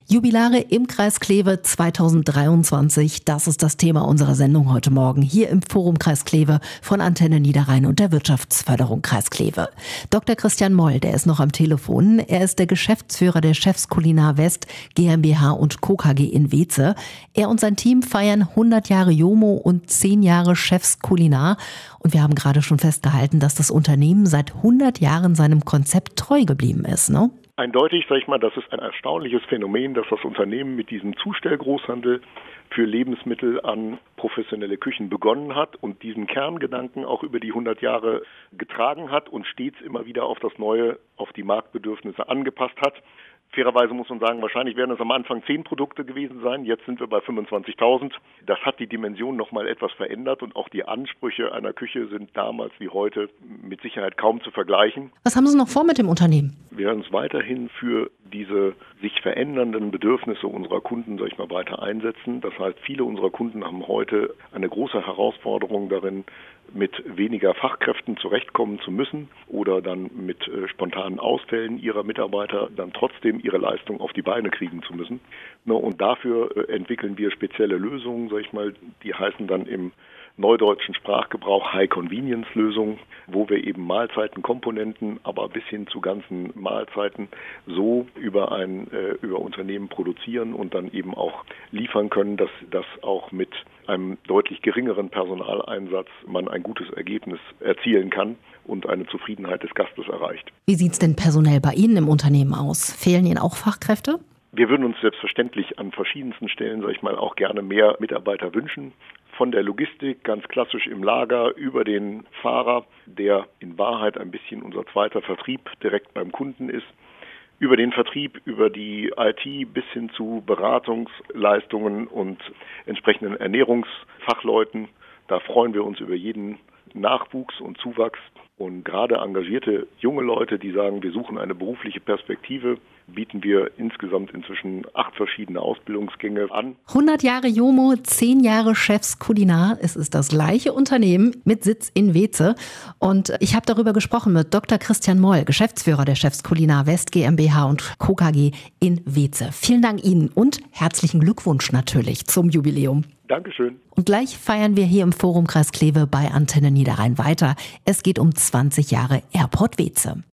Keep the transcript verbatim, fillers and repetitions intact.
Jubilare im Kreis Kleve zweitausenddreiundzwanzig, das ist das Thema unserer Sendung heute Morgen hier im Forum Kreis Kleve von Antenne Niederrhein und der Wirtschaftsförderung Kreis Kleve. Doktor Christian Moll, der ist noch am Telefon. Er ist der Geschäftsführer der Chefs Culinar West GmbH und Co. K G in Weeze. Er und sein Team feiern hundert Jahre Jomo und zehn Jahre Chefs Culinar. Und wir haben gerade schon festgehalten, dass das Unternehmen seit hundert Jahren seinem Konzept treu geblieben ist, ne? Eindeutig, sage ich mal, das ist ein erstaunliches Phänomen, dass das Unternehmen mit diesem Zustellgroßhandel für Lebensmittel an professionelle Küchen begonnen hat und diesen Kerngedanken auch über die hundert Jahre getragen hat und stets immer wieder auf das Neue, auf die Marktbedürfnisse angepasst hat. Fairerweise muss man sagen, wahrscheinlich werden es am Anfang zehn Produkte gewesen sein, jetzt sind wir bei fünfundzwanzigtausend. Das hat die Dimension nochmal etwas verändert und auch die Ansprüche einer Küche sind damals wie heute mit Sicherheit kaum zu vergleichen. Was haben Sie noch vor mit dem Unternehmen? Wir werden uns weiterhin für diese sich verändernden Bedürfnisse unserer Kunden, sag ich mal, weiter einsetzen. Das heißt, viele unserer Kunden haben heute eine große Herausforderung darin, mit weniger Fachkräften zurechtkommen zu müssen oder dann mit äh, spontanen Ausfällen ihrer Mitarbeiter dann trotzdem ihre Leistung auf die Beine kriegen zu müssen. Ne, und dafür äh, entwickeln wir spezielle Lösungen, sag ich mal, die heißen dann im neudeutschen Sprachgebrauch High-Convenience-Lösungen, wo wir eben Mahlzeitenkomponenten, aber bis hin zu ganzen Mahlzeiten so über ein äh, über Unternehmen produzieren und dann eben auch liefern können, dass das auch mit einem deutlich geringeren Personaleinsatz man ein gutes Ergebnis erzielen kann und eine Zufriedenheit des Gastes erreicht. Wie sieht's denn personell bei Ihnen im Unternehmen aus? Fehlen Ihnen auch Fachkräfte? Wir würden uns selbstverständlich an verschiedensten Stellen, sag ich mal, auch gerne mehr Mitarbeiter wünschen. Von der Logistik, ganz klassisch im Lager, über den Fahrer, der in Wahrheit ein bisschen unser zweiter Vertrieb direkt beim Kunden ist, über den Vertrieb, über die I T bis hin zu Beratungsleistungen und entsprechenden Ernährungsfachleuten. Da freuen wir uns über jeden Nachwuchs und Zuwachs. Und gerade engagierte junge Leute, die sagen, wir suchen eine berufliche Perspektive, bieten wir insgesamt inzwischen acht verschiedene Ausbildungsgänge an. hundert Jahre Jomo, zehn Jahre Chefs Culinar. Es ist das gleiche Unternehmen mit Sitz in Weeze. Und ich habe darüber gesprochen mit Doktor Christian Moll, Geschäftsführer der Chefs Culinar West GmbH und Co. K G in Weeze. Vielen Dank Ihnen und herzlichen Glückwunsch natürlich zum Jubiläum. Dankeschön. Und gleich feiern wir hier im Forum Kreis Kleve bei Antenne Niederrhein weiter. Es geht um zwanzig Jahre Airport Weeze.